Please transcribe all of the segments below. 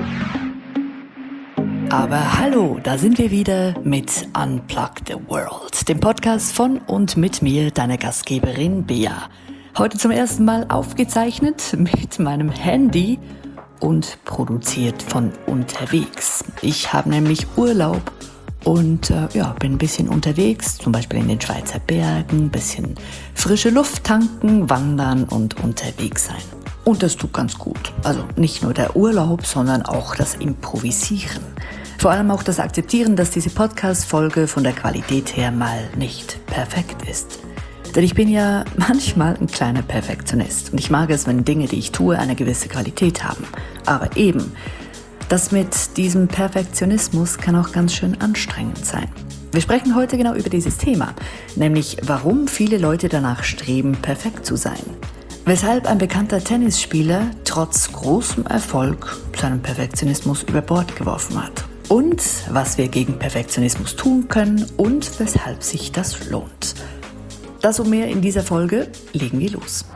Aber hallo, da sind wir wieder mit Unplug the World, dem Podcast von und mit mir, deiner Gastgeberin Bea. Heute zum ersten Mal aufgezeichnet mit meinem Handy und produziert von unterwegs. Ich habe nämlich Urlaub und bin ein bisschen unterwegs, zum Beispiel in den Schweizer Bergen, ein bisschen frische Luft tanken, wandern und unterwegs sein. Und das tut ganz gut. Also nicht nur der Urlaub, sondern auch das Improvisieren. Vor allem auch das Akzeptieren, dass diese Podcast-Folge von der Qualität her mal nicht perfekt ist. Denn ich bin ja manchmal ein kleiner Perfektionist. Und ich mag es, wenn Dinge, die ich tue, eine gewisse Qualität haben. Aber eben, das mit diesem Perfektionismus kann auch ganz schön anstrengend sein. Wir sprechen heute genau über dieses Thema. Nämlich, warum viele Leute danach streben, perfekt zu sein. Weshalb ein bekannter Tennisspieler trotz großem Erfolg seinen Perfektionismus über Bord geworfen hat. Und was wir gegen Perfektionismus tun können und weshalb sich das lohnt. Das und mehr in dieser Folge, legen wir los.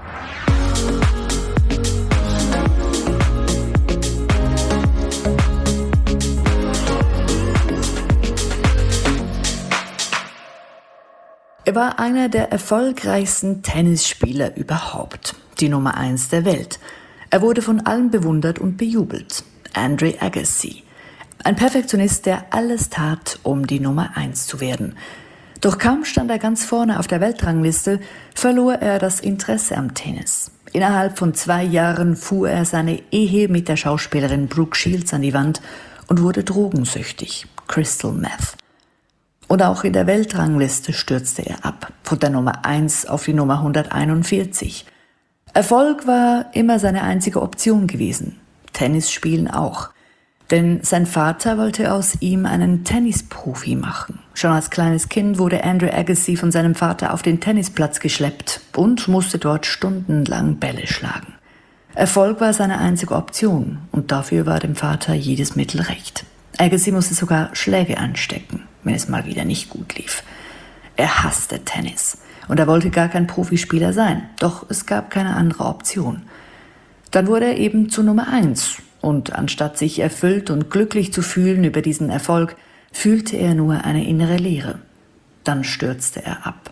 Er war einer der erfolgreichsten Tennisspieler überhaupt, die Nummer 1 der Welt. Er wurde von allen bewundert und bejubelt. Andre Agassi. Ein Perfektionist, der alles tat, um die Nummer 1 zu werden. Doch kaum stand er ganz vorne auf der Weltrangliste, verlor er das Interesse am Tennis. Innerhalb von 2 Jahren fuhr er seine Ehe mit der Schauspielerin Brooke Shields an die Wand und wurde drogensüchtig, Crystal Meth. Und auch in der Weltrangliste stürzte er ab, von der Nummer 1 auf die Nummer 141. Erfolg war immer seine einzige Option gewesen, Tennis spielen auch. Denn sein Vater wollte aus ihm einen Tennisprofi machen. Schon als kleines Kind wurde Andre Agassi von seinem Vater auf den Tennisplatz geschleppt und musste dort stundenlang Bälle schlagen. Erfolg war seine einzige Option und dafür war dem Vater jedes Mittel recht. Agassi musste sogar Schläge einstecken, wenn es mal wieder nicht gut lief. Er hasste Tennis und er wollte gar kein Profispieler sein, doch es gab keine andere Option. Dann wurde er eben zu Nummer 1. Und anstatt sich erfüllt und glücklich zu fühlen über diesen Erfolg, fühlte er nur eine innere Leere. Dann stürzte er ab.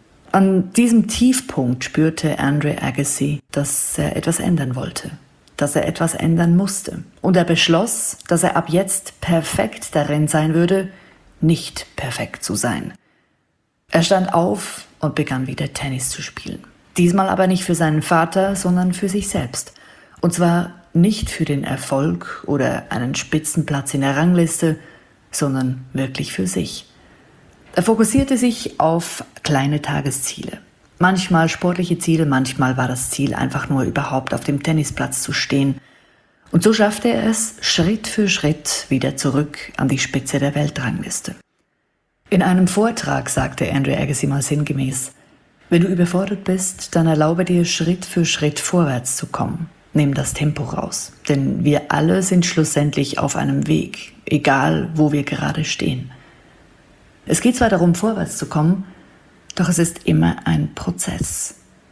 An diesem Tiefpunkt spürte Andre Agassi, dass er etwas ändern wollte, dass er etwas ändern musste. Und er beschloss, dass er ab jetzt perfekt darin sein würde, nicht perfekt zu sein. Er stand auf und begann wieder Tennis zu spielen. Diesmal aber nicht für seinen Vater, sondern für sich selbst. Und zwar nicht für den Erfolg oder einen Spitzenplatz in der Rangliste, sondern wirklich für sich. Er fokussierte sich auf kleine Tagesziele. Manchmal sportliche Ziele, manchmal war das Ziel einfach nur überhaupt auf dem Tennisplatz zu stehen. Und so schaffte er es Schritt für Schritt wieder zurück an die Spitze der Weltrangliste. In einem Vortrag sagte Andre Agassi mal sinngemäß: Wenn du überfordert bist, dann erlaube dir Schritt für Schritt vorwärts zu kommen. Nimm das Tempo raus, denn wir alle sind schlussendlich auf einem Weg, egal wo wir gerade stehen. Es geht zwar darum, vorwärts zu kommen, doch es ist immer ein Prozess.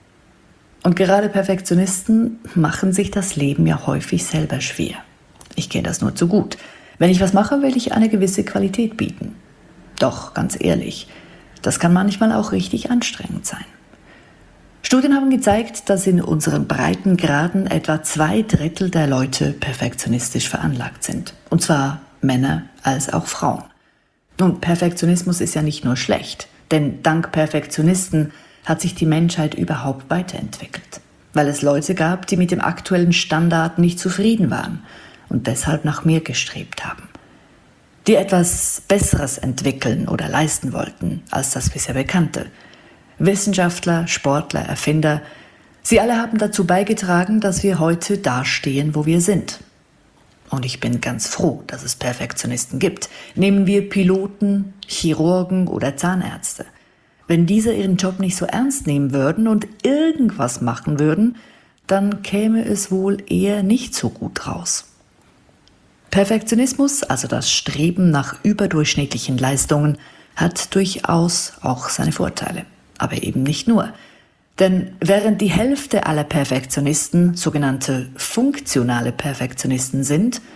Und gerade Perfektionisten machen sich das Leben ja häufig selber schwer. Ich kenne das nur zu gut. Wenn ich was mache, will ich eine gewisse Qualität bieten. Doch, ganz ehrlich, das kann manchmal auch richtig anstrengend sein. Studien haben gezeigt, dass in unseren Breitengraden etwa 2/3 der Leute perfektionistisch veranlagt sind. Und zwar Männer als auch Frauen. Nun, Perfektionismus ist ja nicht nur schlecht, denn dank Perfektionisten hat sich die Menschheit überhaupt weiterentwickelt. Weil es Leute gab, die mit dem aktuellen Standard nicht zufrieden waren und deshalb nach mehr gestrebt haben. Die etwas Besseres entwickeln oder leisten wollten als das bisher Bekannte. Wissenschaftler, Sportler, Erfinder, sie alle haben dazu beigetragen, dass wir heute dastehen, wo wir sind. Und ich bin ganz froh, dass es Perfektionisten gibt. Nehmen wir Piloten, Chirurgen oder Zahnärzte. Wenn diese ihren Job nicht so ernst nehmen würden und irgendwas machen würden, dann käme es wohl eher nicht so gut raus. Perfektionismus, also das Streben nach überdurchschnittlichen Leistungen, hat durchaus auch seine Vorteile. Aber eben nicht nur. Denn während die Hälfte aller Perfektionisten sogenannte funktionale Perfektionisten sind,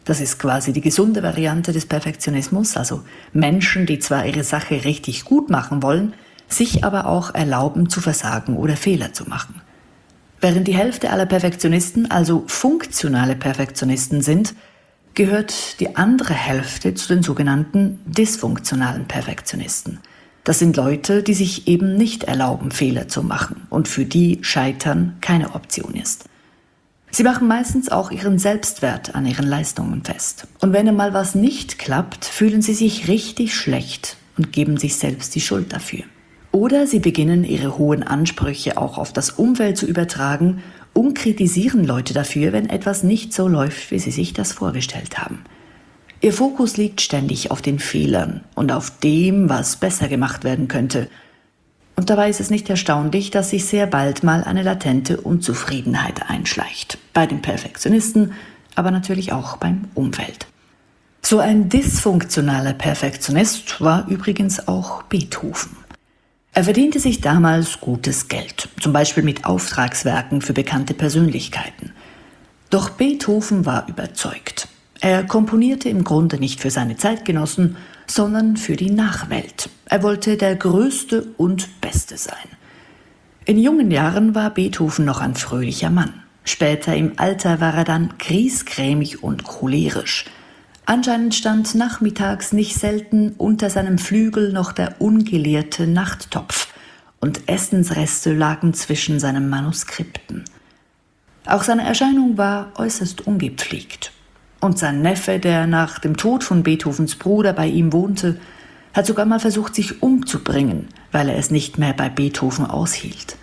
Das ist quasi die gesunde Variante des Perfektionismus, also Menschen, die zwar ihre Sache richtig gut machen wollen, sich aber auch erlauben zu versagen oder Fehler zu machen. Während die Hälfte aller Perfektionisten also funktionale Perfektionisten sind, gehört die andere Hälfte zu den sogenannten dysfunktionalen Perfektionisten. Das sind Leute, die sich eben nicht erlauben, Fehler zu machen und für die Scheitern keine Option ist. Sie machen meistens auch ihren Selbstwert an ihren Leistungen fest. Und wenn einmal was nicht klappt, fühlen sie sich richtig schlecht und geben sich selbst die Schuld dafür. Oder sie beginnen, ihre hohen Ansprüche auch auf das Umfeld zu übertragen und kritisieren Leute dafür, wenn etwas nicht so läuft, wie sie sich das vorgestellt haben. Ihr Fokus liegt ständig auf den Fehlern und auf dem, was besser gemacht werden könnte. Und dabei ist es nicht erstaunlich, dass sich sehr bald mal eine latente Unzufriedenheit einschleicht. Bei den Perfektionisten, aber natürlich auch beim Umfeld. So ein dysfunktionaler Perfektionist war übrigens auch Beethoven. Er verdiente sich damals gutes Geld, zum Beispiel mit Auftragswerken für bekannte Persönlichkeiten. Doch Beethoven war überzeugt. Er komponierte im Grunde nicht für seine Zeitgenossen, sondern für die Nachwelt. Er wollte der Größte und Beste sein. In jungen Jahren war Beethoven noch ein fröhlicher Mann. Später im Alter war er dann griesgrämig und cholerisch. Anscheinend stand nachmittags nicht selten unter seinem Flügel noch der ungeleerte Nachttopf und Essensreste lagen zwischen seinen Manuskripten. Auch seine Erscheinung war äußerst ungepflegt. Und sein Neffe, der nach dem Tod von Beethovens Bruder bei ihm wohnte, hat sogar mal versucht, sich umzubringen, weil er es nicht mehr bei Beethoven aushielt.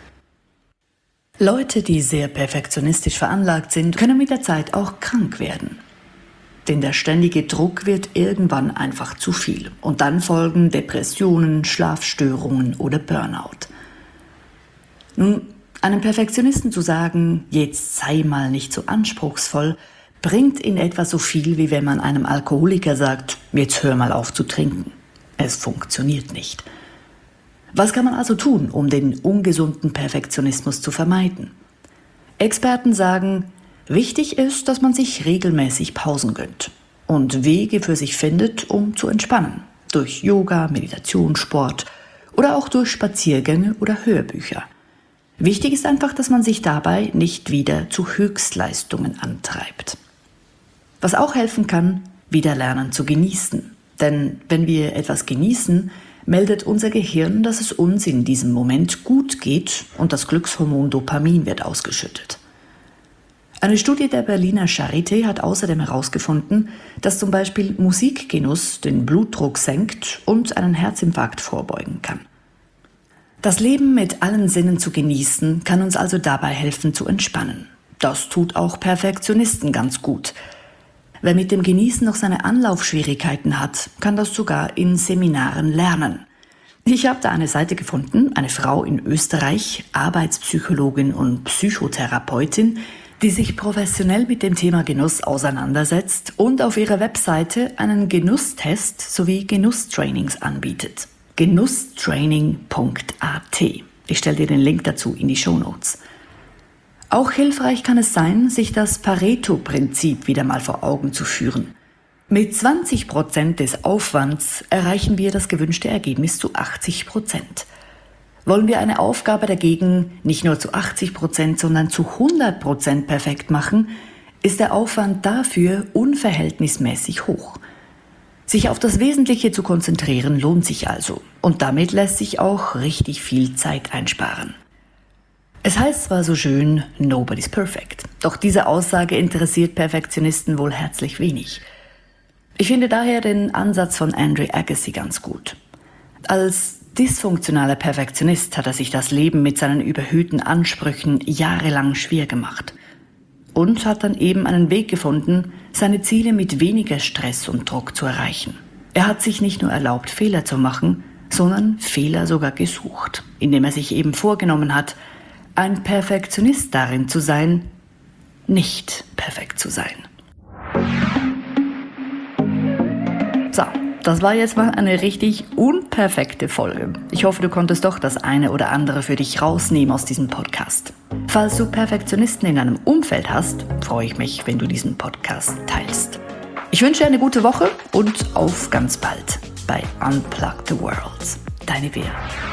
Leute, die sehr perfektionistisch veranlagt sind, können mit der Zeit auch krank werden. Denn der ständige Druck wird irgendwann einfach zu viel. Und dann folgen Depressionen, Schlafstörungen oder Burnout. Nun, einem Perfektionisten zu sagen, jetzt sei mal nicht so anspruchsvoll, bringt in etwa so viel, wie wenn man einem Alkoholiker sagt, jetzt hör mal auf zu trinken. Es funktioniert nicht. Was kann man also tun, um den ungesunden Perfektionismus zu vermeiden? Experten sagen, wichtig ist, dass man sich regelmäßig Pausen gönnt und Wege für sich findet, um zu entspannen. Durch Yoga, Meditation, Sport oder auch durch Spaziergänge oder Hörbücher. Wichtig ist einfach, dass man sich dabei nicht wieder zu Höchstleistungen antreibt. Was auch helfen kann, wieder lernen zu genießen. Denn wenn wir etwas genießen, meldet unser Gehirn, dass es uns in diesem Moment gut geht und das Glückshormon Dopamin wird ausgeschüttet. Eine Studie der Berliner Charité hat außerdem herausgefunden, dass zum Beispiel Musikgenuss den Blutdruck senkt und einen Herzinfarkt vorbeugen kann. Das Leben mit allen Sinnen zu genießen, kann uns also dabei helfen zu entspannen. Das tut auch Perfektionisten ganz gut. Wer mit dem Genießen noch seine Anlaufschwierigkeiten hat, kann das sogar in Seminaren lernen. Ich habe da eine Seite gefunden, eine Frau in Österreich, Arbeitspsychologin und Psychotherapeutin, die sich professionell mit dem Thema Genuss auseinandersetzt und auf ihrer Webseite einen Genusstest sowie Genusstrainings anbietet. Genusstraining.at. Ich stelle dir den Link dazu in die Shownotes. Auch hilfreich kann es sein, sich das Pareto-Prinzip wieder mal vor Augen zu führen. Mit 20% des Aufwands erreichen wir das gewünschte Ergebnis zu 80%. Wollen wir eine Aufgabe dagegen nicht nur zu 80%, sondern zu 100% perfekt machen, ist der Aufwand dafür unverhältnismäßig hoch. Sich auf das Wesentliche zu konzentrieren lohnt sich also und damit lässt sich auch richtig viel Zeit einsparen. Es heißt zwar so schön, nobody's perfect, doch diese Aussage interessiert Perfektionisten wohl herzlich wenig. Ich finde daher den Ansatz von Andre Agassi ganz gut. Als dysfunktionaler Perfektionist hat er sich das Leben mit seinen überhöhten Ansprüchen jahrelang schwer gemacht und hat dann eben einen Weg gefunden, seine Ziele mit weniger Stress und Druck zu erreichen. Er hat sich nicht nur erlaubt, Fehler zu machen, sondern Fehler sogar gesucht, indem er sich eben vorgenommen hat, ein Perfektionist darin zu sein, nicht perfekt zu sein. So, das war jetzt mal eine richtig unperfekte Folge. Ich hoffe, du konntest doch das eine oder andere für dich rausnehmen aus diesem Podcast. Falls du Perfektionisten in deinem Umfeld hast, freue ich mich, wenn du diesen Podcast teilst. Ich wünsche dir eine gute Woche und auf ganz bald bei Unplug the World. Deine Bea.